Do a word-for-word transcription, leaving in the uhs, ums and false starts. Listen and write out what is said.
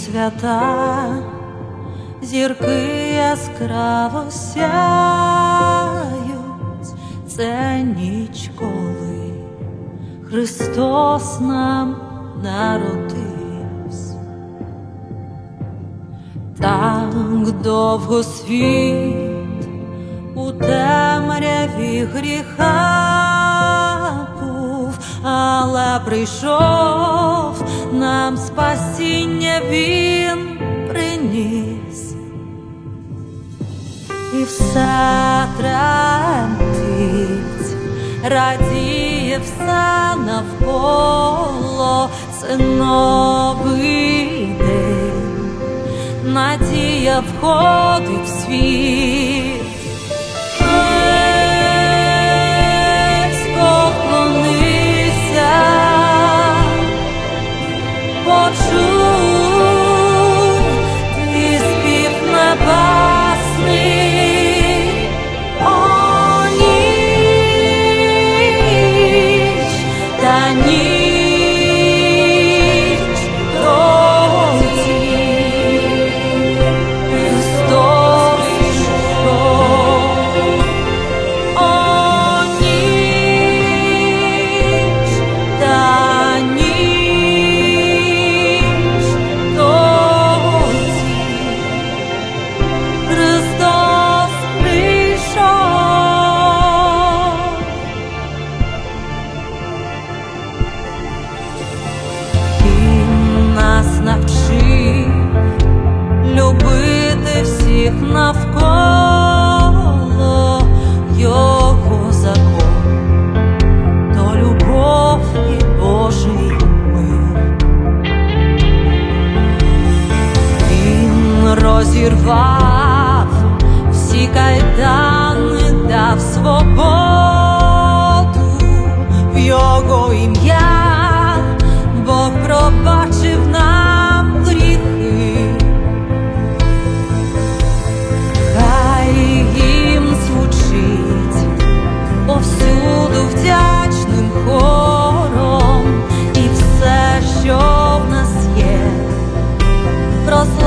свята, зірки яскраво сяють, це ніч, коли Христос нам народився. Так довго світ у темряві гріха був, але прийшов, нам спасіння Він приніс. І все тремтить, радіє все навколо, це новий день, надія входить в світ. Весь поклонися, почуй твій спів небесний. О, ніч та ніч тоді Христос ішов. О, ніч та ніч тоді Христос прийшов. Він нас навчив любити всіх навколо, його закон то любов і Божий мир. Він розірвав всі кайдани, дав свободу в його ім'я. Бог пробачив нам гріхи. Хай їм звучить повсюду вдячним хором, і все, що в нас є, прославляє